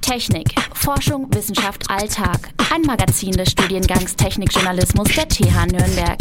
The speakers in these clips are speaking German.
Technik, Forschung, Wissenschaft, Alltag. Ein Magazin des Studiengangs Technikjournalismus der TH Nürnberg.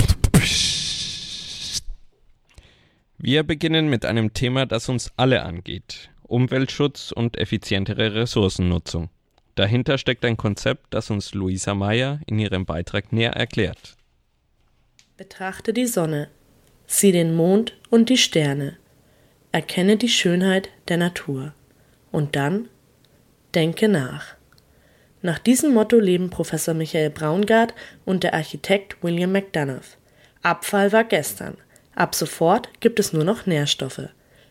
Wir beginnen mit einem Thema, das uns alle angeht. Umweltschutz und effizientere Ressourcennutzung. Dahinter steckt ein Konzept, das uns Luisa Meyer in ihrem Beitrag näher erklärt. Betrachte die Sonne, sieh den Mond und die Sterne. Erkenne die Schönheit der Natur. Und dann denke nach. Nach diesem Motto leben Professor Michael Braungart und der Architekt William McDonough. Abfall war gestern. Ab sofort gibt es nur noch Nährstoffe.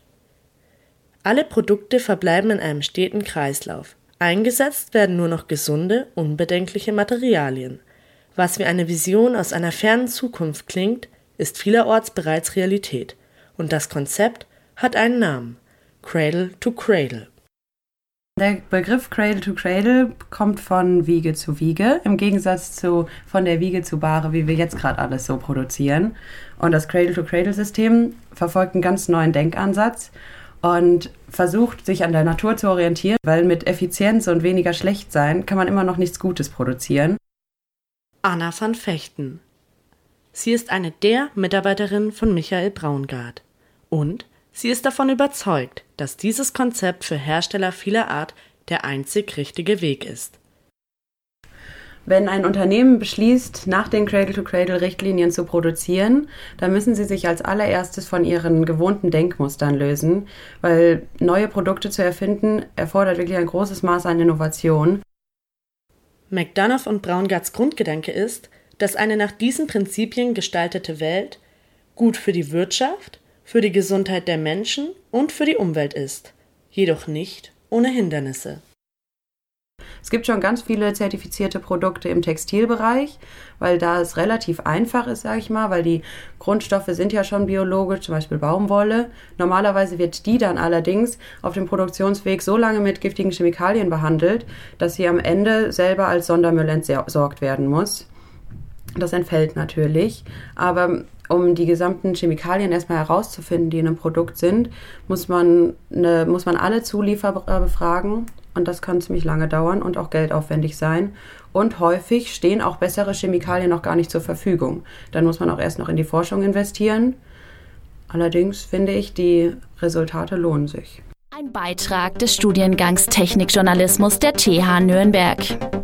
Alle Produkte verbleiben in einem steten Kreislauf. Eingesetzt werden nur noch gesunde, unbedenkliche Materialien. Was wie eine Vision aus einer fernen Zukunft klingt, ist vielerorts bereits Realität. Und das Konzept hat einen Namen: Cradle to Cradle. Der Begriff Cradle to Cradle kommt von Wiege zu Wiege, im Gegensatz zu von der Wiege zu Bahre, wie wir jetzt gerade alles so produzieren. Und das Cradle to Cradle System verfolgt einen ganz neuen Denkansatz und versucht, sich an der Natur zu orientieren, weil mit Effizienz und weniger Schlechtsein kann man immer noch nichts Gutes produzieren. Anna van Vechten. Sie ist eine der Mitarbeiterinnen von Michael Braungart. Und sie ist davon überzeugt, dass dieses Konzept für Hersteller vieler Art der einzig richtige Weg ist. Wenn ein Unternehmen beschließt, nach den Cradle-to-Cradle-Richtlinien zu produzieren, dann müssen sie sich als allererstes von ihren gewohnten Denkmustern lösen, weil neue Produkte zu erfinden erfordert wirklich ein großes Maß an Innovation. McDonough und Braungarts Grundgedanke ist, dass eine nach diesen Prinzipien gestaltete Welt gut für die Wirtschaft, für die Gesundheit der Menschen und für die Umwelt ist, jedoch nicht ohne Hindernisse. Es gibt schon ganz viele zertifizierte Produkte im Textilbereich, weil da es relativ einfach ist, sage ich mal, weil die Grundstoffe sind ja schon biologisch, zum Beispiel Baumwolle. Normalerweise wird die dann allerdings auf dem Produktionsweg so lange mit giftigen Chemikalien behandelt, dass sie am Ende selber als Sondermüll entsorgt werden muss. Das entfällt natürlich, aber um die gesamten Chemikalien erstmal herauszufinden, die in einem Produkt sind, muss man alle Zulieferer befragen. Und das kann ziemlich lange dauern und auch geldaufwendig sein. Und häufig stehen auch bessere Chemikalien noch gar nicht zur Verfügung. Dann muss man auch erst noch in die Forschung investieren. Allerdings finde ich, die Resultate lohnen sich. Ein Beitrag des Studiengangs Technikjournalismus der TH Nürnberg.